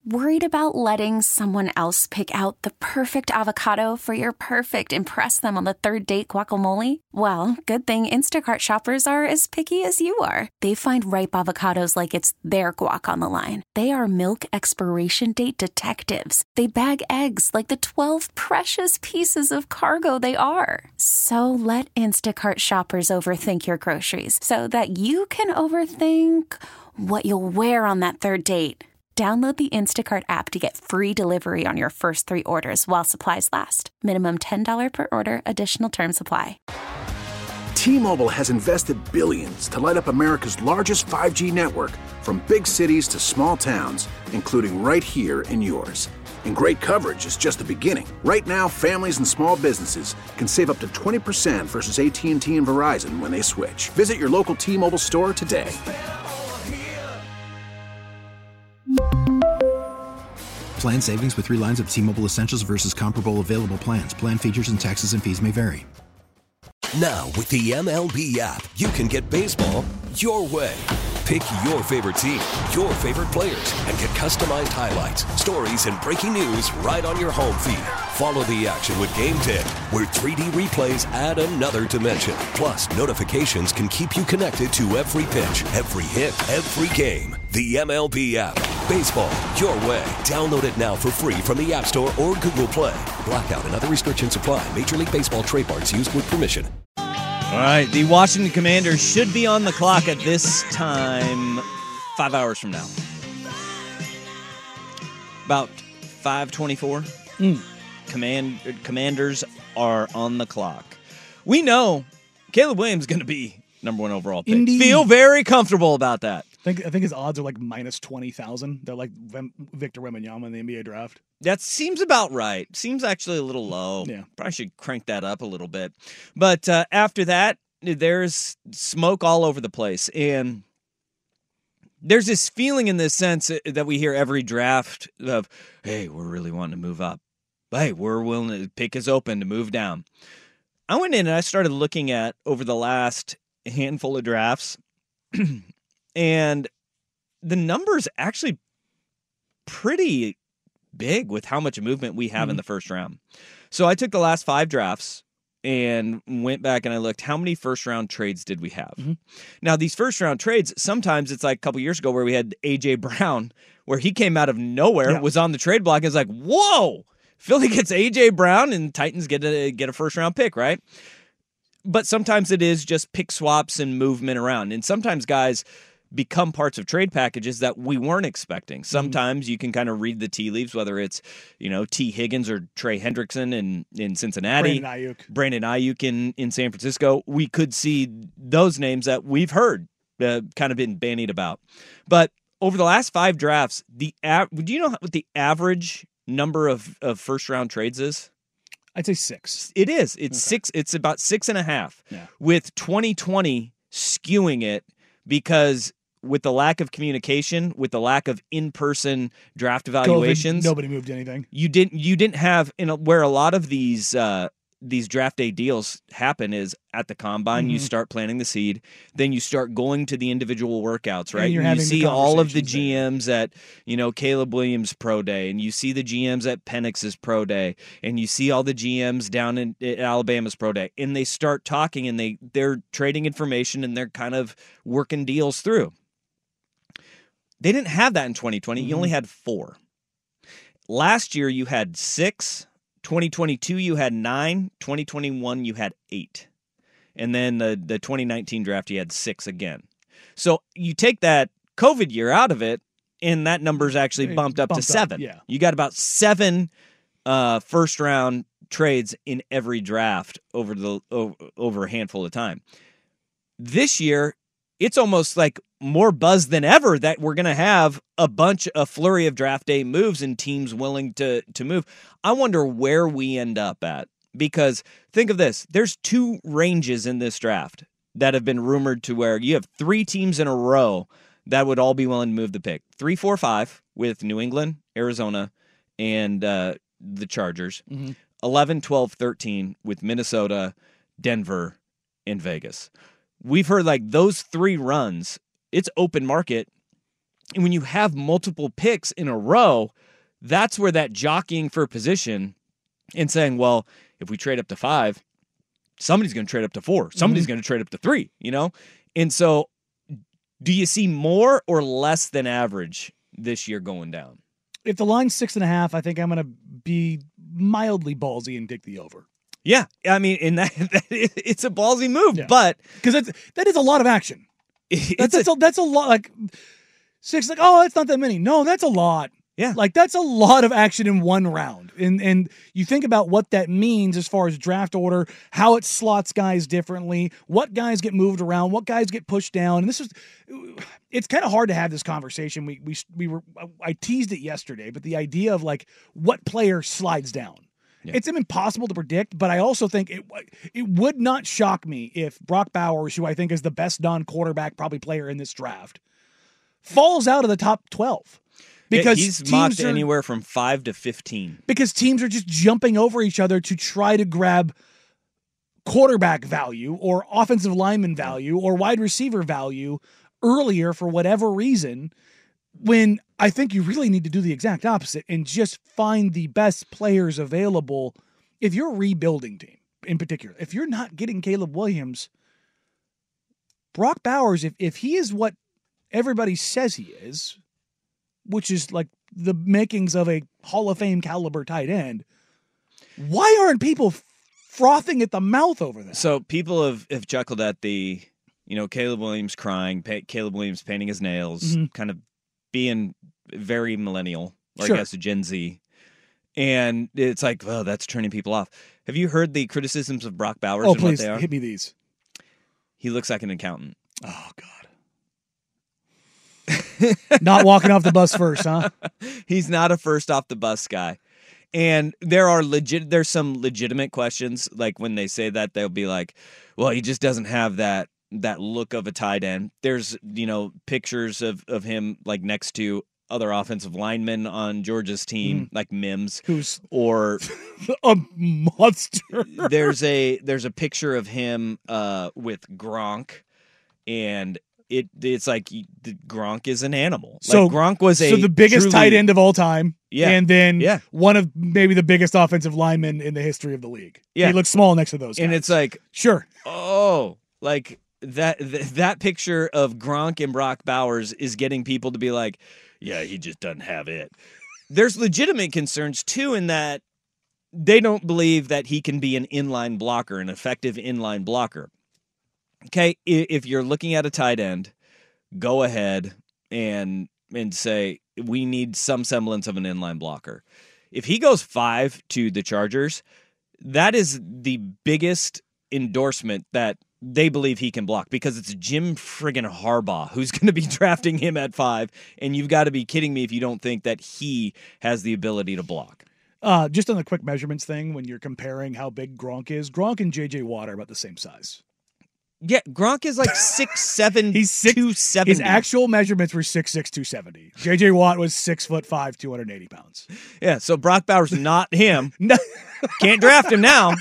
Worried about letting someone else pick out the perfect avocado for your perfect impress them on the third date guacamole? Well, good thing Instacart shoppers are as picky as you are. They find ripe avocados like it's their guac on the line. They are milk expiration date detectives. They bag eggs like the 12 precious pieces of cargo they are. So let Instacart shoppers overthink your groceries so that you can overthink what you'll wear on that third date. Download the Instacart app to get free delivery on your first 3 orders while supplies last. Minimum $10 per order. Additional terms apply. T-Mobile has invested billions to light up America's largest 5G network, from big cities to small towns, including right here in yours. And great coverage is just the beginning. Right now, families and small businesses can save up to 20% versus AT&T and Verizon when they switch. Visit your local T-Mobile store today. Plan savings with 3 lines of T-Mobile Essentials versus comparable available plans. Plan features and taxes and fees may vary. Now, with the MLB app, you can get baseball your way. Pick your favorite team, your favorite players, and get customized highlights, stories, and breaking news right on your home feed. Follow the action with Game Day, where 3D replays add another dimension. Plus, notifications can keep you connected to every pitch, every hit, every game. The MLB app. Baseball your way. Download it now for free from the App Store or Google Play. Blackout and other restrictions apply. Major League Baseball trademarks used with permission. All right, the Washington Commanders should be on the clock at this time 5 hours from now. About 5:24. Commanders are on the clock. We know Caleb Williams is going to be number 1 overall pick. Indeed. Feel very comfortable about that. I think his odds are like minus 20,000. They're like Victor Wembanyama in the NBA draft. That seems about right. Seems actually a little low. Yeah. Probably should crank that up a little bit. But after that, there's smoke all over the place. And there's this feeling in this sense that we hear every draft of, hey, we're really wanting to move up. Hey, we're willing to pick is open to move down. I went in and I started looking at over the last handful of drafts, and the numbers actually pretty big with how much movement we have in the first round. So I took the last 5 drafts and went back and I looked, how many first-round trades did we have? Now, these first-round trades, sometimes it's like a couple years ago where we had A.J. Brown, where he came out of nowhere, was on the trade block, and it's like, whoa! Philly gets A.J. Brown, and Titans get a first-round pick, right? But sometimes it is just pick swaps and movement around. And sometimes guys become parts of trade packages that we weren't expecting. Sometimes you can kind of read the tea leaves, whether it's, T. Higgins or Trey Hendrickson in Cincinnati. Brandon Ayuk in San Francisco. We could see those names that we've heard kind of been bandied about. But over the last 5 drafts, do you know what the average number of first-round trades is? I'd say 6. It is. It's 6. It's about 6.5. Yeah. With 2020 skewing it because with the lack of communication, with the lack of in-person draft evaluations, COVID, nobody moved anything. You didn't have where a lot of these draft day deals happen is at the combine. You start planting the seed, then you start going to the individual workouts, right? And you see all of the GMs at Caleb Williams pro day, and you see the GMs at Penix's pro day, and you see all the GMs down in Alabama's pro day, and they start talking and they're trading information and they're kind of working deals through. They didn't have that in 2020. You only had 4. Last year you had 6. 2022 you had 9. 2021 you had 8. And then the 2019 draft you had 6 again. So you take that COVID year out of it, and that number's actually bumped up to 7. Yeah. You got about 7 first-round trades in every draft over a handful of time. This year, it's almost like more buzz than ever that we're going to have a flurry of draft day moves and teams willing to move. I wonder where we end up at, because think of this. There's 2 ranges in this draft that have been rumored to where you have 3 teams in a row that would all be willing to move the pick. 3, 4, 5 with New England, Arizona, and the Chargers. 11, 12, 13 with Minnesota, Denver, and Vegas. We've heard like those 3 runs, it's open market And when you have multiple picks in a row, that's where that jockeying for position and saying, well, if we trade up to 5, somebody's going to trade up to 4. Somebody's going to trade up to 3, you know? And so do you see more or less than average this year going down? If the line's 6.5, I think I'm going to be mildly ballsy and take the over. Yeah. I mean, and it's a ballsy move, but because that is a lot of action. That's a lot. Like 6, like, oh, that's not that many. No, that's a lot. Yeah. Like that's a lot of action in one round. And you think about what that means as far as draft order, how it slots guys differently, what guys get moved around, what guys get pushed down. And it's kind of hard to have this conversation. I teased it yesterday, but the idea of like what player slides down. Yeah. It's impossible to predict, but I also think it would not shock me if Brock Bowers, who I think is the best non-quarterback probably player in this draft, falls out of the top 12. Because he's mocked anywhere from 5 to 15. Because teams are just jumping over each other to try to grab quarterback value or offensive lineman value or wide receiver value earlier for whatever reason, when I think you really need to do the exact opposite and just find the best players available. If you're a rebuilding team in particular, if you're not getting Caleb Williams, Brock Bowers, if he is what everybody says he is, which is like the makings of a Hall of Fame caliber tight end, why aren't people frothing at the mouth over that? So people have chuckled at the, Caleb Williams crying, Caleb Williams painting his nails, kind of being very millennial, or Sure. I guess Gen Z. And it's like, well, that's turning people off. Have you heard the criticisms of Brock Bowers and please, what they are? hit me these. He looks like an accountant. Oh, God. Not walking off the bus first, huh? He's not a first off the bus guy. And there's some legitimate questions. Like when they say that, they'll be like, well, he just doesn't have that look of a tight end. There's, pictures of him like next to other offensive linemen on Georgia's team, like Mims, who's or a monster. There's a picture of him with Gronk, and it's like Gronk is an animal. So like Gronk was the biggest tight end of all time. Yeah. And then one of maybe the biggest offensive linemen in the history of the league. Yeah. He looks small next to those guys. And it's like, sure. Oh, like that picture of Gronk and Brock Bowers is getting people to be like, yeah, he just doesn't have it. There's legitimate concerns too in that they don't believe that he can be an inline blocker, an effective inline blocker. Okay, if you're looking at a tight end, go ahead and say we need some semblance of an inline blocker. If he goes 5 to the Chargers, that is the biggest endorsement that they believe he can block, because it's Jim friggin' Harbaugh who's going to be drafting him at 5, and you've got to be kidding me if you don't think that he has the ability to block. Just on the quick measurements thing, when you're comparing how big Gronk is, Gronk and J.J. Watt are about the same size. Yeah, Gronk is like 6'7", He's 270. His actual measurements were 6'6", 270. J.J. Watt was 6'5", 280 pounds. Yeah, so Brock Bowers, not him. No. Can't draft him now.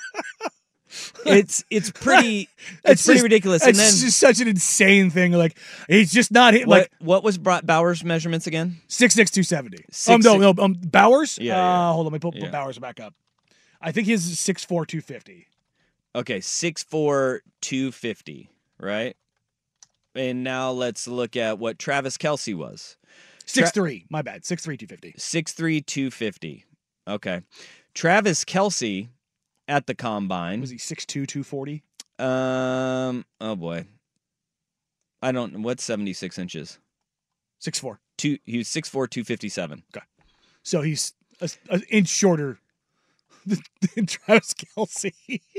It's pretty ridiculous. And then it's just such an insane thing. Like he's just not hit. What was Bowers' measurements again? 6'6", 270. 6'6". Bowers. Yeah. Hold on, let me put Bowers back up. I think his is 6'4", 250. Okay, 6'4", 250, right? And now let's look at what Travis Kelce was. 6'3", my bad. 6'3", 250. 6'3", 250. Okay. Travis Kelce at the combine. Was he 6'2", 240? Oh boy. I don't know. What's 76 inches? 6'4". He was 6'4", 257. Okay. So he's an inch shorter than Travis Kelce.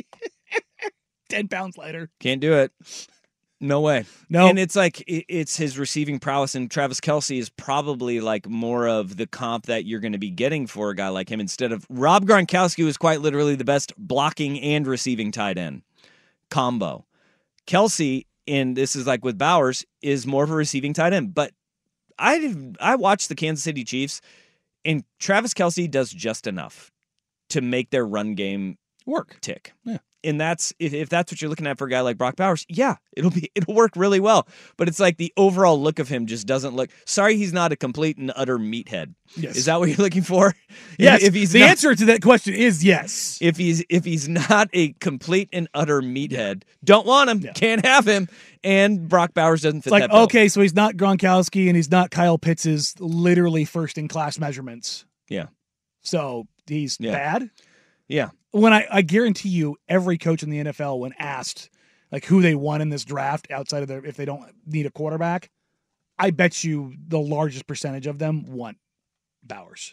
10 pounds lighter. Can't do it. No way. No. And it's like, it's his receiving prowess, and Travis Kelce is probably like more of the comp that you're going to be getting for a guy like him, instead of Rob Gronkowski, who is quite literally the best blocking and receiving tight end combo. Kelce, and this is like with Bowers, is more of a receiving tight end. But I watched the Kansas City Chiefs, and Travis Kelce does just enough to make their run game work. Tick. Yeah. And that's if that's what you're looking at for a guy like Brock Bowers, yeah, it'll work really well. But it's like the overall look of him just doesn't look. Sorry, he's not a complete and utter meathead. Yes. Is that what you're looking for? Yes. If he's the not, answer to that question is yes. If he's not a complete and utter meathead, don't want him, can't have him, and Brock Bowers doesn't fit that bill. Okay, so he's not Gronkowski and he's not Kyle Pitts' literally first in class measurements. Yeah. So he's bad. Yeah. When I guarantee you, every coach in the NFL, when asked like who they want in this draft outside of if they don't need a quarterback, I bet you the largest percentage of them want Bowers.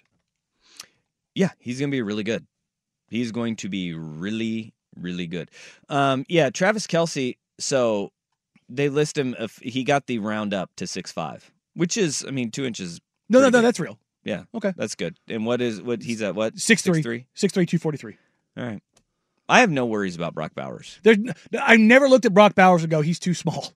Yeah, he's going to be really good. He's going to be really, really good. Travis Kelce, so they list him, he got the round up to 6'5", which is, 2 inches. No, that's real. Yeah. Okay. That's good. And he's at what? 6'3". 6'3", 243. All right. I have no worries about Brock Bowers. I never looked at Brock Bowers and go, he's too small.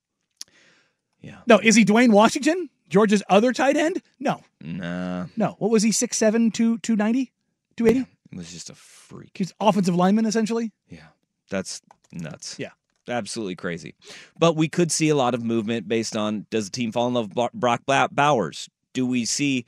Yeah. No, is he Dwayne Washington, Georgia's other tight end? No. Nah. No. What was he, 6'7", 290, 280? Yeah, he was just a freak. He's offensive lineman, essentially? Yeah. That's nuts. Yeah. Absolutely crazy. But we could see a lot of movement based on, does the team fall in love with Brock Bowers? Do we see,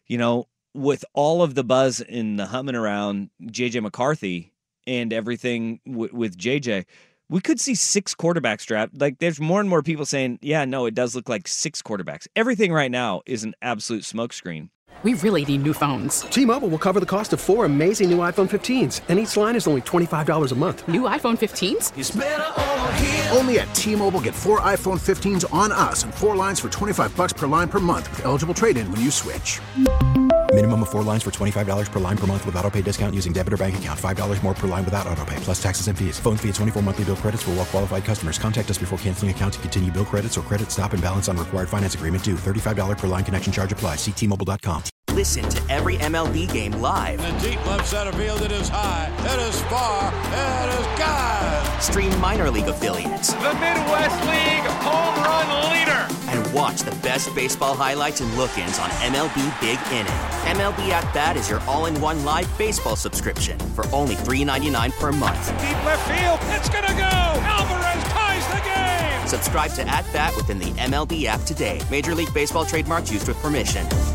with all of the buzz in the humming around J.J. McCarthy and everything with J.J., we could see 6 quarterbacks draft. Like, there's more and more people saying, yeah, no, it does look like 6 quarterbacks. Everything right now is an absolute smokescreen. We really need new phones. T-Mobile will cover the cost of 4 amazing new iPhone 15s, and each line is only $25 a month. New iPhone 15s? It's better over here. Only at T-Mobile, get 4 iPhone 15s on us and 4 lines for $25 per line per month with eligible trade-in when you switch. Minimum of 4 lines for $25 per line per month with autopay discount using debit or bank account. $5 more per line without autopay, plus taxes and fees. Phone fee at 24 monthly bill credits for well-qualified customers. Contact us before canceling account to continue bill credits or credit stop and balance on required finance agreement due. $35 per line connection charge applies. See T-Mobile.com. Listen to every MLB game live. In the deep left center field, it is high, it is far, it is gone. Stream minor league affiliates. The Midwest League home run leader. And watch the best baseball highlights and look-ins on MLB Big Inning. MLB At Bat is your all-in-one live baseball subscription for only $3.99 per month. Deep left field, it's gonna go. Alvarez ties the game. Subscribe to At Bat within the MLB app today. Major League Baseball trademarks used with permission.